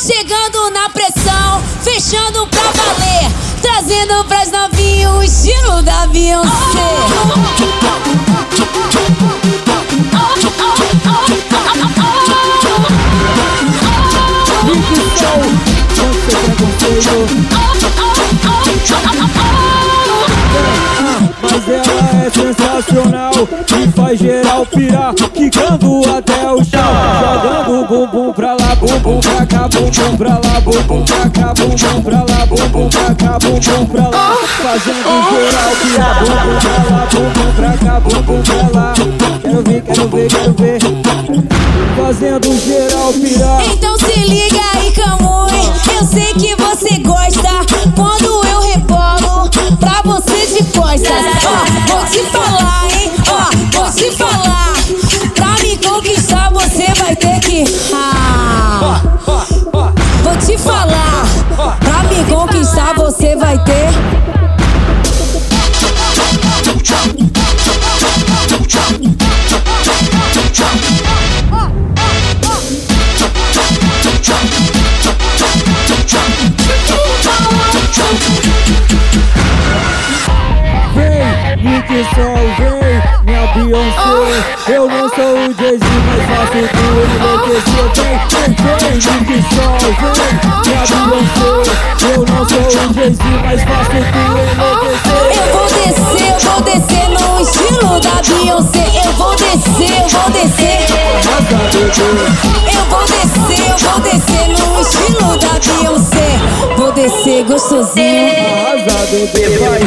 chegando na pressão, fechando pra valer, trazendo pras novinhas o estilo da Beyoncé. Mas ela é sensacional e faz geral pirar, quicando até o chão, jogando bumbum pra lá, bumbum pra cá, bumbum pra lá, bumbum pra cá, bumbum pra lá, bumbum pra cá, bumbum pra lá, fazendo geral pirar, bumbum pra lá, bumbum pra cá, bumbum pra lá. Quero ver, quero ver, quero ver, fazendo geral pirar. Então se liga aí, Camões, eu sei que você gosta quando eu rebolo pra você de costas. Ó, vou te falar, hein, ó, vou te falar. Pra me conquistar você vai ter que vou te falar, pra me conquistar você vai ter. Vem, que sol, vem, minha Beyoncé. Eu não sou o Jay-Z, mas faço tu enlouquecer. Vem, que sol, vem, minha Beyoncé. Eu não sou o Jay-Z, mas faço tu enlouquecer. Eu vou descer no estilo da Beyoncé. Eu vou descer, eu vou descer. Eu vou descer no estilo da Beyoncé. Vou descer gostosinho. Arrasa, bebê, vai